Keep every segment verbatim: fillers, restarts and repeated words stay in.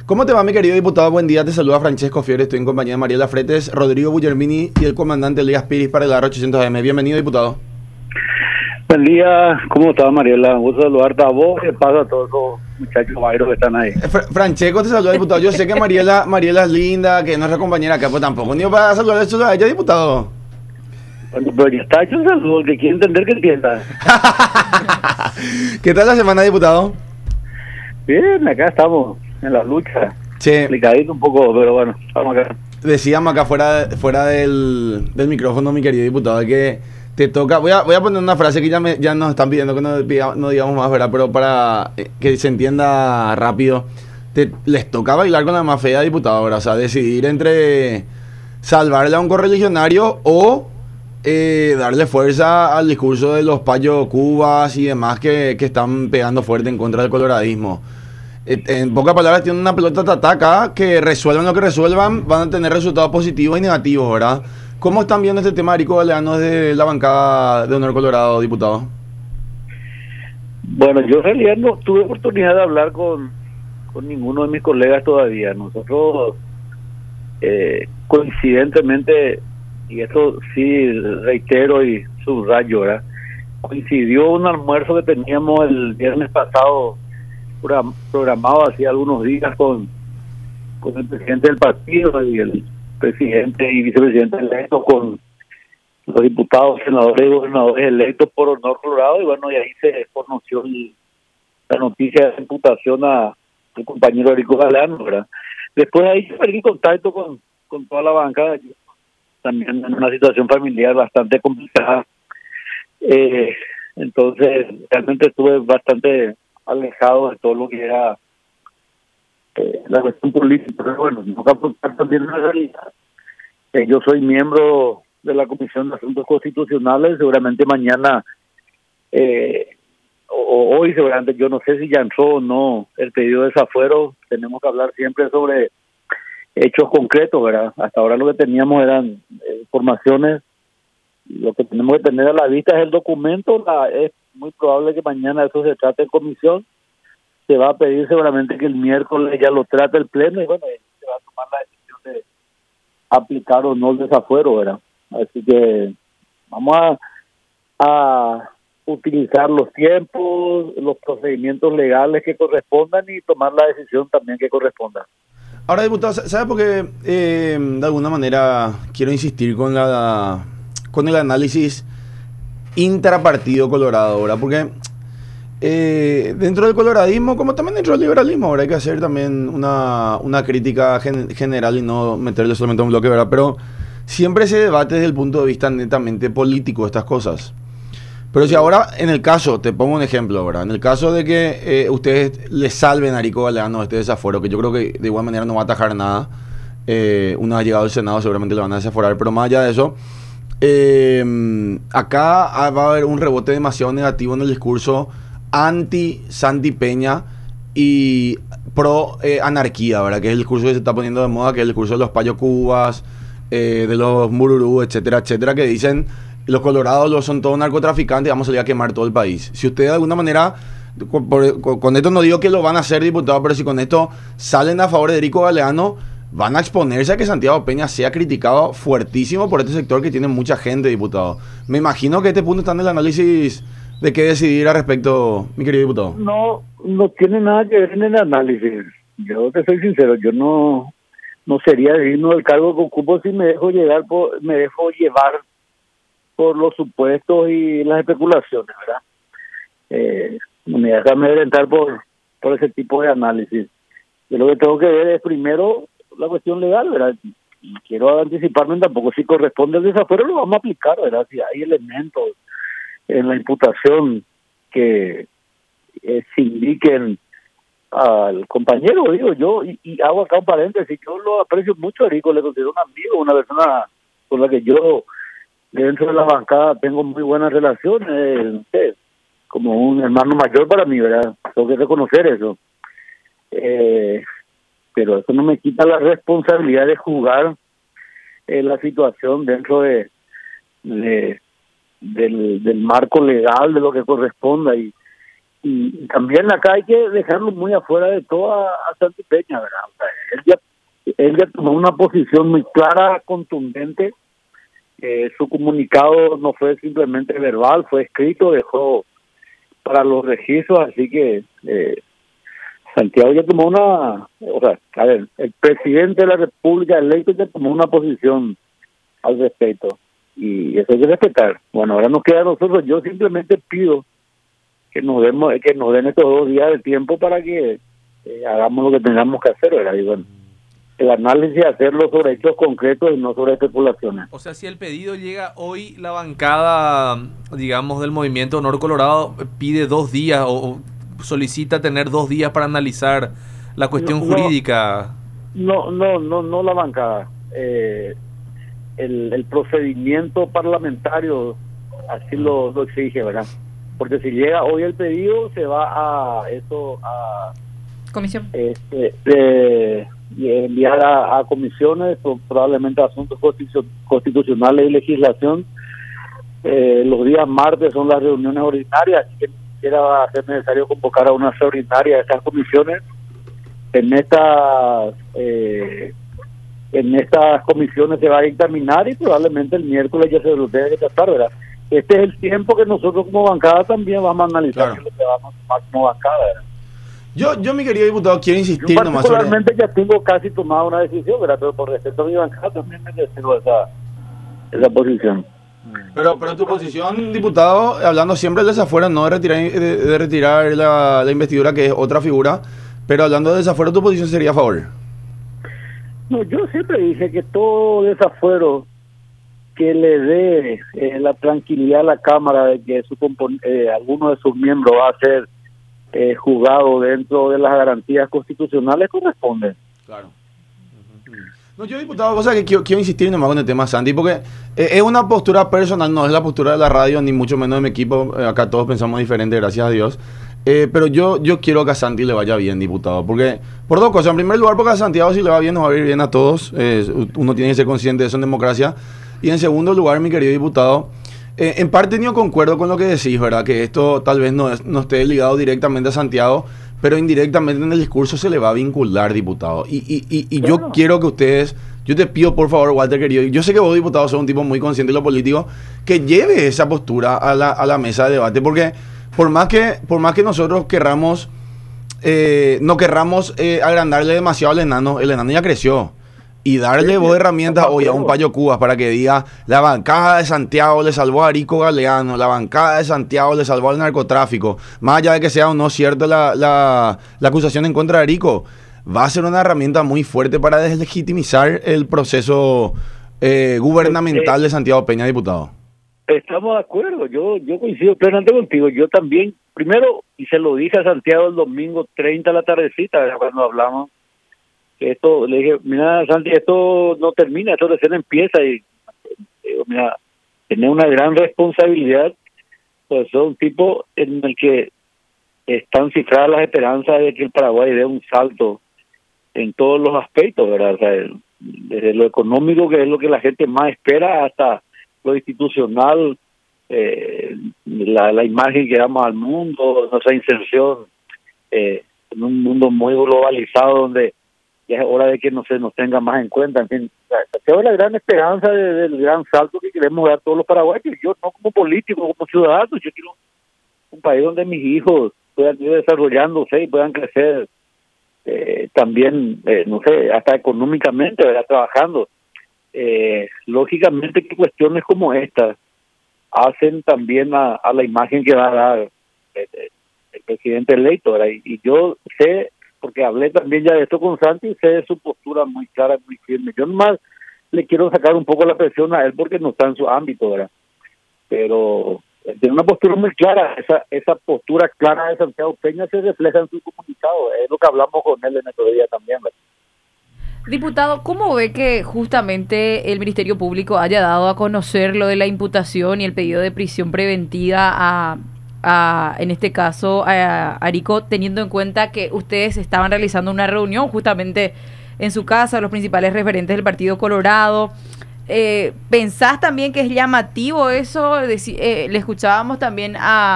¿Cómo te va, mi querido diputado? Buen día, te saluda Francesco Fiore, estoy en compañía de Mariela Fretes, Rodrigo Guglielmini y el comandante Elías Piris para el A R ochocientos A M. Bienvenido, diputado. Buen día, ¿cómo estás, Mariela? Un gusto saludarte a vos y pasa a todos esos muchachos bairos que están ahí. Fr Francesco te saluda, diputado. Yo sé que Mariela, Mariela es linda, que es nuestra compañera acá, pues tampoco ni para saludar a ella, diputado. Bueno, pero ya está hecho un saludo, que quiere entender que entienda. ¿Qué tal la semana, diputado? Bien, acá estamos, en la lucha. Che, Complicadito un poco, pero bueno, estamos acá. decíamos acá fuera, fuera del, del micrófono, mi querido diputado, que te toca, voy a, voy a poner una frase que ya, me, ya nos están pidiendo que no, no digamos más, ¿verdad? Pero para que se entienda rápido, te, les toca bailar con la más fea, diputado, ¿verdad? O sea, decidir entre salvarle a un correligionario o eh, darle fuerza al discurso de los payos cubas y demás que, que están pegando fuerte en contra del coloradismo. En pocas palabras, tienen una pelota tataca que resuelvan lo que resuelvan, van a tener resultados positivos y negativos, ¿verdad? ¿Cómo están viendo este tema, Arico Galeano, desde la bancada de Honor Colorado, diputado? Bueno, yo en realidad no tuve oportunidad de hablar con, con ninguno de mis colegas todavía. Nosotros, eh, coincidentemente, y eso sí reitero y subrayo, ¿verdad? Coincidió un almuerzo que teníamos el viernes pasado programado hacía algunos días con, con el presidente del partido y el presidente y vicepresidente electos, con los diputados, senadores y gobernadores electos por Honor Colorado, y bueno, y ahí se conoció el, la noticia de imputación a el compañero Erico Galeano, ¿verdad? Después de ahí perdí contacto con, con toda la bancada, yo también en una situación familiar bastante complicada, eh, entonces realmente estuve bastante alejado de todo lo que era eh, la cuestión política, pero bueno, no captar también una realidad. Eh, yo soy miembro de la Comisión de Asuntos Constitucionales, seguramente mañana eh, o hoy seguramente, yo no sé si ya entró o no el pedido de desafuero. Tenemos que hablar siempre sobre hechos concretos, ¿verdad? Hasta ahora lo que teníamos eran eh, informaciones. Lo que tenemos que tener a la vista es el documento. La, es muy probable que mañana eso se trate en comisión. Se va a pedir seguramente que el miércoles ya lo trate el pleno y bueno, se va a tomar la decisión de aplicar o no el desafuero, ¿verdad? Así que vamos a, a utilizar los tiempos, los procedimientos legales que correspondan y tomar la decisión también que corresponda. Ahora, diputado, ¿sabe por qué eh, de alguna manera quiero insistir con la con el análisis intrapartido colorado, ¿verdad? Porque eh, dentro del coloradismo, como también dentro del liberalismo, ahora hay que hacer también una, una crítica gen, general y no meterle solamente un bloque, ¿verdad? Pero siempre se debate desde el punto de vista netamente político estas cosas. Pero si ahora, en el caso, te pongo un ejemplo, ¿verdad? En el caso de que eh, ustedes le salven a Arico Galeano este desafuero, que yo creo que de igual manera no va a atajar nada, eh, una vez llegado al Senado seguramente le van a desaforar, pero más allá de eso, eh, acá va a haber un rebote demasiado negativo en el discurso anti-Santi Peña y pro-anarquía, eh, ¿verdad? Que es el discurso que se está poniendo de moda, que es el discurso de los payos cubas, eh, de los mururú, etcétera, etcétera, que dicen los colorados los son todos narcotraficantes y vamos a salir a quemar todo el país. Si ustedes de alguna manera, con, por, con, con esto no digo que lo van a hacer, diputado, pero si con esto salen a favor de Erico Galeano, van a exponerse a que Santiago Peña sea criticado fuertísimo por este sector que tiene mucha gente, diputado. Me imagino que este punto está en el análisis de qué decidir al respecto, mi querido diputado. No, no tiene nada que ver en el análisis. Yo te soy sincero, yo no no sería digno del cargo que ocupo si me dejo llegar por, me dejo llevar por los supuestos y las especulaciones, ¿verdad? Eh, me deja amedrentar por, por ese tipo de análisis. Yo lo que tengo que ver es primero la cuestión legal, ¿verdad? Y quiero anticiparme tampoco, si corresponde el desafuero lo vamos a aplicar, ¿verdad? Si hay elementos en la imputación que eh, se indiquen al compañero, digo yo, y, y hago acá un paréntesis, yo lo aprecio mucho a Erico, le considero un amigo, una persona con la que yo dentro de la bancada tengo muy buenas relaciones, eh, eh, como un hermano mayor para mí, ¿verdad? Tengo que reconocer eso. Eh, pero eso no me quita la responsabilidad de jugar eh, la situación dentro de, de del, del marco legal de lo que corresponda y, y también acá hay que dejarlo muy afuera de todo a, a Santi Peña, ¿verdad? O sea, él ya, él ya tomó una posición muy clara, contundente. Eh, su comunicado no fue simplemente verbal, fue escrito, dejó para los registros, así que eh, Santiago ya tomó una, o sea, a ver, el presidente de la República electo ya tomó una posición al respecto, y eso hay que respetar. Bueno, ahora nos queda a nosotros, yo simplemente pido que nos demos, que nos den estos dos días de tiempo para que eh, hagamos lo que tengamos que hacer, ¿verdad? Y bueno, el análisis hacerlo sobre hechos concretos y no sobre especulaciones. O sea, si el pedido llega hoy, la bancada, digamos, del Movimiento Honor Colorado pide dos días o solicita tener dos días para analizar la cuestión no, jurídica. No, no, no, no la bancada. Eh, el, el procedimiento parlamentario así lo, lo exige, ¿verdad? Porque si llega hoy el pedido, se va a eso a comisión. Este, eh, y enviar a, a comisiones, probablemente asuntos constitucionales y legislación. Eh, los días martes son las reuniones ordinarias, así que ni siquiera va a ser necesario convocar a una extraordinaria de estas comisiones. En estas eh, en estas comisiones se va a dictaminar y probablemente el miércoles ya se lo debe tratar, ¿verdad? Este es el tiempo que nosotros como bancada también vamos a analizar, claro, lo que vamos a tomar como bancada, ¿verdad? Yo, yo, mi querido diputado, quiero insistir yo nomás sobre... particularmente ya tengo casi tomado una decisión, ¿verdad? Pero por respeto a mi bancada también me reservo esa, esa posición. Pero pero tu posición, diputado, hablando siempre del desafuero, no de retirar, de, de retirar la, la investidura, que es otra figura, pero hablando de desafuero, tu posición sería a favor. No, yo siempre dije que todo desafuero que le dé eh, la tranquilidad a la Cámara de que su eh, alguno de sus miembros va a ser eh, juzgado dentro de las garantías constitucionales corresponde. Claro. No, yo, diputado, cosa que quiero, quiero insistir nomás con el tema Santi, porque eh, es una postura personal, no es la postura de la radio, ni mucho menos de mi equipo. Eh, acá todos pensamos diferente, gracias a Dios. Eh, pero yo yo quiero que a Santi le vaya bien, diputado, porque por dos cosas. En primer lugar, porque a Santiago, si le va bien, nos va a ir bien a todos. Eh, uno tiene que ser consciente de eso en democracia. Y en segundo lugar, mi querido diputado, eh, en parte yo concuerdo con lo que decís, ¿verdad? Que esto tal vez no, es, no esté ligado directamente a Santiago, pero indirectamente en el discurso se le va a vincular, diputado. Y, y, y, y yo quiero que ustedes, yo te pido por favor, Walter, querido, yo sé que vos, diputado, sos un tipo muy consciente de lo político, que lleve esa postura a la, a la mesa de debate, porque por más que, por más que nosotros querramos, eh, no querramos eh, agrandarle demasiado al enano, el enano ya creció. Y darle vos herramientas hoy a un Payo Cubas para que diga: la bancada de Santiago le salvó a Arico Galeano, la bancada de Santiago le salvó al narcotráfico, más allá de que sea o no cierto la, la, la acusación en contra de Arico, va a ser una herramienta muy fuerte para deslegitimizar el proceso eh, gubernamental de Santiago Peña, diputado. Estamos de acuerdo, yo yo coincido plenamente contigo. Yo también, primero, y se lo dije a Santiago el domingo treinta a la tardecita, ¿verdad? Cuando hablamos, esto, le dije: mira, Santi, esto no termina, esto recién empieza. Y digo: mira, tiene una gran responsabilidad, pues son un tipo en el que están cifradas las esperanzas de que el Paraguay dé un salto en todos los aspectos, ¿verdad? O sea, desde lo económico, que es lo que la gente más espera, hasta lo institucional, eh, la, la imagen que damos al mundo, nuestra inserción eh, en un mundo muy globalizado donde ya es hora de que no se nos tenga más en cuenta. En fin, esa es la gran esperanza de, del gran salto que queremos dar todos los paraguayos. Yo no como político, como ciudadano, yo quiero un país donde mis hijos puedan ir desarrollándose y puedan crecer eh, también, eh, no sé, hasta económicamente, ¿verdad? Trabajando. Eh, lógicamente que cuestiones como estas hacen también a, a la imagen que va a dar el, el presidente electo, ¿verdad? Y, y yo sé, porque hablé también ya de esto con Santi, sé de su postura muy clara, muy firme. Yo nomás le quiero sacar un poco la presión a él porque no está en su ámbito, ¿verdad? Pero tiene una postura muy clara. Esa esa postura clara de Santiago Peña se refleja en su comunicado. Es lo que hablamos con él en el otro día también, ¿verdad? Diputado, ¿cómo ve que justamente el Ministerio Público haya dado a conocer lo de la imputación y el pedido de prisión preventiva a, a en este caso, a Arico, teniendo en cuenta que ustedes estaban realizando una reunión justamente en su casa, los principales referentes del Partido Colorado? Eh, ¿Pensás también que es llamativo eso? Deci- eh, le escuchábamos también a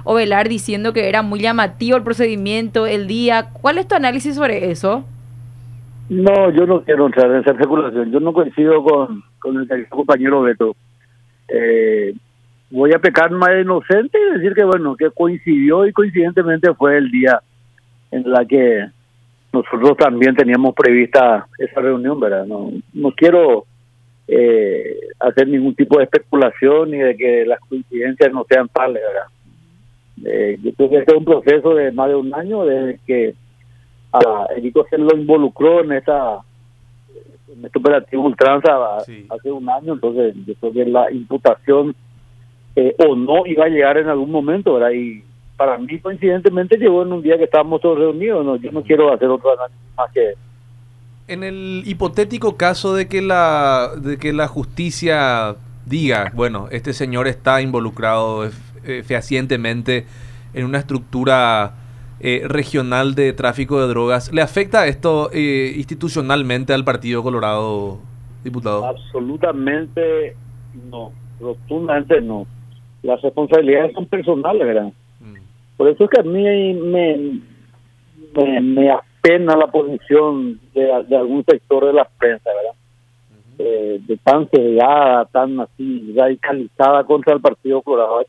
Ovelar diciendo que era muy llamativo el procedimiento, el día. ¿Cuál es tu análisis sobre eso? No, yo no quiero entrar en esa especulación. Yo no coincido con, con el compañero Beto. Eh, voy a pecar más de inocente y decir que, bueno, que coincidió y coincidentemente fue el día en la que nosotros también teníamos prevista esa reunión, ¿verdad? No, no quiero eh, hacer ningún tipo de especulación ni de que las coincidencias no sean tales, ¿verdad? Eh, yo creo que este es un proceso de más de un año desde que a Erico se lo involucró en esa en este operativo Ultranza sí. hace un año, entonces yo creo que la imputación eh, o no iba a llegar en algún momento, ¿verdad? Y para mí coincidentemente llegó en un día que estábamos todos reunidos, ¿no? Yo no quiero hacer otro análisis más que eso. En el hipotético caso de que la de que la justicia diga, bueno, este señor está involucrado eh, fehacientemente en una estructura eh, regional de tráfico de drogas, ¿le afecta esto eh, institucionalmente al Partido Colorado, diputado? Absolutamente no, rotundamente no. Las responsabilidades son personales, ¿verdad? Mm. Por eso es que a mí me, me, me apena la posición de, de algún sector de la prensa, ¿verdad? Uh-huh. Eh, de tan cegada, tan así radicalizada contra el Partido Colorado.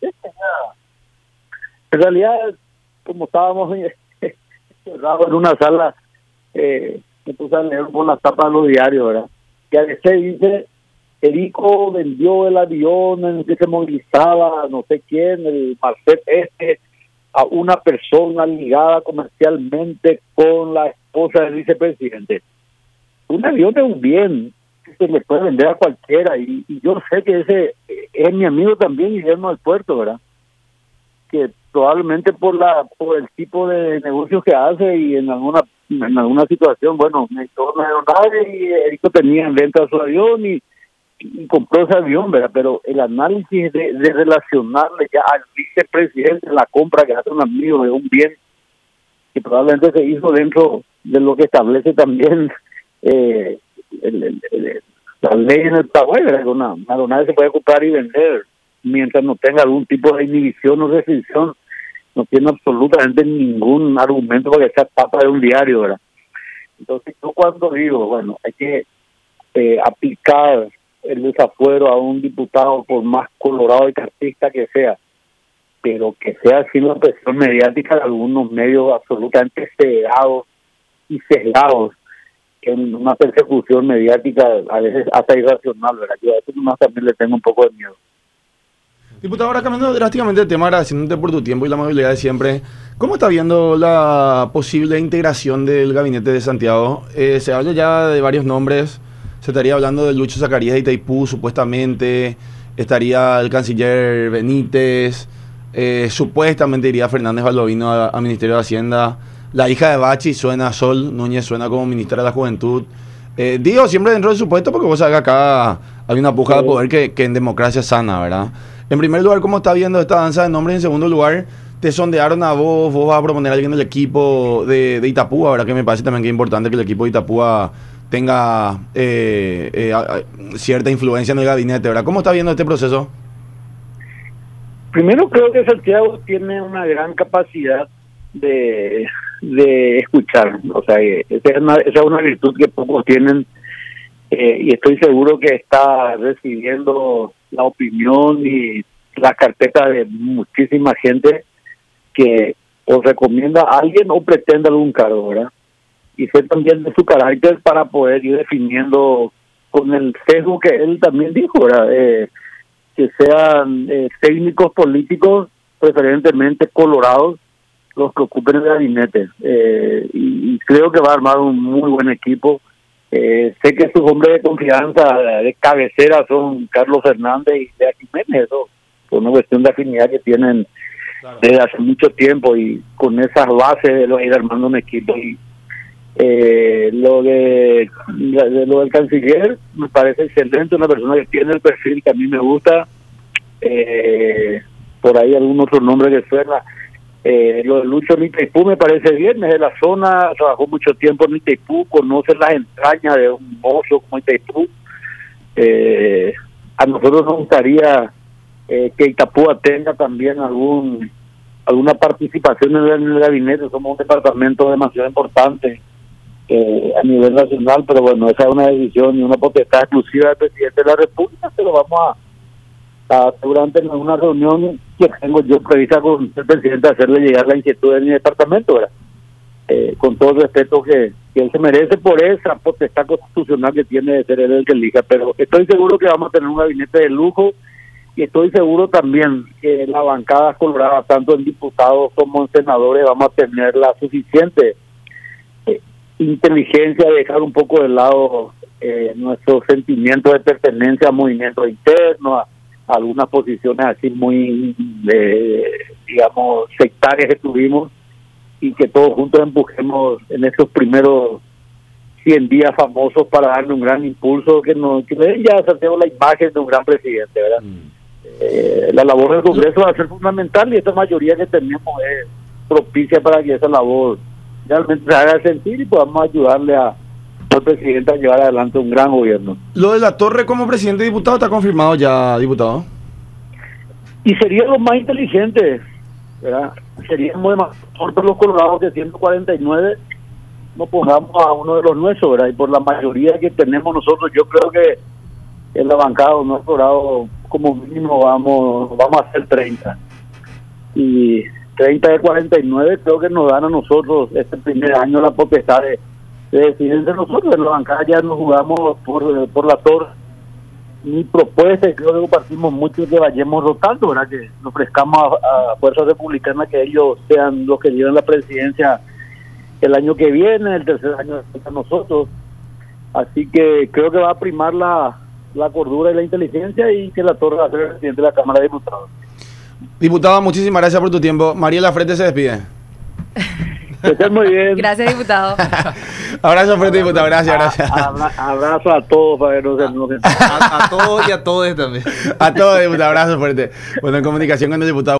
En realidad, como estábamos encerrados en una sala, eh, me puse a leer por las tapas de los diarios, ¿verdad? Que a veces dice, Erico vendió el avión en el que se movilizaba, no sé quién, el Marcet este, a una persona ligada comercialmente con la esposa del vicepresidente. Un avión es un bien que se le puede vender a cualquiera, y, y yo sé que ese es mi amigo también, Guillermo del Puerto, ¿verdad? Que probablemente por la por el tipo de negocios que hace y en alguna en alguna situación, bueno, necesitó una aeronave y Erico tenía en venta su avión y, y compró ese avión, ¿verdad? Pero el análisis de, de relacionarle ya al vicepresidente la compra que hace un amigo de un bien que probablemente se hizo dentro de lo que establece también eh, el, el, el, la ley en el Paraguay, ¿verdad? Que una, una aeronave se puede comprar y vender mientras no tenga algún tipo de inhibición o restricción. No tiene absolutamente ningún argumento para que sea tapa de un diario, ¿verdad? Entonces yo cuando digo, bueno, hay que eh, aplicar el desafuero a un diputado por más colorado y cartista que sea, pero que sea sin la presión mediática de algunos medios absolutamente cegados y sesgados en una persecución mediática a veces hasta irracional, ¿verdad? Yo a eso más también le tengo un poco de miedo. Diputado, ahora cambiando drásticamente el tema, agradeciéndote por tu tiempo y la amabilidad de siempre, ¿cómo está viendo la posible integración del gabinete de Santiago? Eh, se habla ya de varios nombres, se estaría hablando de Lucho Zacarías de Itaipú, supuestamente, estaría el canciller Benítez, eh, supuestamente iría Fernández Baldovino a, a Ministerio de Hacienda, la hija de Bachi suena, Sol Núñez suena como ministra de la Juventud. Eh, digo, siempre dentro del supuesto, porque vos sabés que acá hay una puja de poder que, que en democracia sana, ¿verdad? En primer lugar, ¿cómo está viendo esta danza de nombres? En segundo lugar, te sondearon a vos, vos vas a proponer a alguien del equipo de, de Itapúa, ¿verdad? Que me parece también que es importante que el equipo de Itapúa tenga eh, eh, a, a, cierta influencia en el gabinete, ¿verdad? ¿Cómo está viendo este proceso? Primero, creo que Santiago tiene una gran capacidad de, de escuchar, o sea, esa es una, esa es una virtud que pocos tienen, eh, y estoy seguro que está recibiendo la opinión y la carpeta de muchísima gente que o recomienda a alguien o pretende algún cargo, ¿verdad? Y sé también de su carácter para poder ir definiendo con el sesgo que él también dijo, ¿verdad? Eh, que sean eh, técnicos políticos, preferentemente colorados, los que ocupen el gabinete. Eh, y, y creo que va a armar un muy buen equipo. Eh, sé que sus hombres de confianza, de cabecera, son Carlos Fernández y Lea Jiménez, eso, por una cuestión de afinidad que tienen claro. Desde hace mucho tiempo, y con esas bases lo va a ir armando un equipo. Y eh, lo de, de lo del canciller me parece excelente, una persona que tiene el perfil que a mí me gusta. Eh, por ahí algún otro nombre que suena. Eh, lo de Lucho en Itaipú me parece bien, es de la zona, trabajó mucho tiempo en Itaipú, conoce las entrañas de un mozo como Itaipú. Eh, a nosotros nos gustaría eh, que Itapúa tenga también algún alguna participación en el, en el gabinete. Somos un departamento demasiado importante eh, a nivel nacional, pero bueno, esa es una decisión y una potestad exclusiva del presidente de la República, pero vamos a, a seguramente en una reunión que tengo yo prevista con el presidente hacerle llegar la inquietud de mi departamento, ¿verdad? Eh, con todo el respeto que, que él se merece por esa potestad constitucional que tiene de ser él el que elija, pero estoy seguro que vamos a tener un gabinete de lujo y estoy seguro también que la bancada colorada, tanto en diputados como en senadores, vamos a tener la suficiente eh, inteligencia de dejar un poco de lado eh, nuestro sentimiento de pertenencia a movimientos internos, a, a algunas posiciones así muy, eh, digamos, sectarias que tuvimos, y que todos juntos empujemos en estos primeros cien días famosos para darle un gran impulso, que nos que le den ya Santiago la imagen de un gran presidente, ¿verdad? Mm. Eh, la labor del Congreso va a ser fundamental y esta mayoría que tenemos es propicia para que esa labor realmente se haga sentir y podamos ayudarle a, al presidente a llevar adelante un gran gobierno. Lo de la Torre como presidente y diputado está confirmado ya, diputado. Y sería lo más inteligente, ¿verdad? Seríamos demasiado por los colorados que ciento cuarenta y nueve no pongamos a uno de los nuestros, ¿verdad? Y por la mayoría que tenemos nosotros, yo creo que en la bancada no colorado como mínimo vamos vamos a hacer treinta. Y treinta de cuarenta y nueve creo que nos dan a nosotros este primer año la potestad de, de decidir entre nosotros. En la bancada ya nos jugamos por, por la Torre. Mi propuesta, y creo que compartimos mucho, que vayamos rotando, ¿verdad? Que nos ofrezcamos a, a fuerzas republicanas que ellos sean los que lleven la presidencia el año que viene, el tercer año de nosotros. Así que creo que va a primar la, la cordura y la inteligencia, y que la Torre va a ser el presidente de la Cámara de Diputados. Diputado, muchísimas gracias por tu tiempo. Mariela Frete se despide. Que estén muy bien. Gracias, diputado. Abrazo fuerte, diputado. Gracias, gracias. Abra, abrazo a todos para que no se enojen. A, a todos y a todos también. A todos, diputado. Abrazo fuerte. Bueno, en comunicación con el diputado.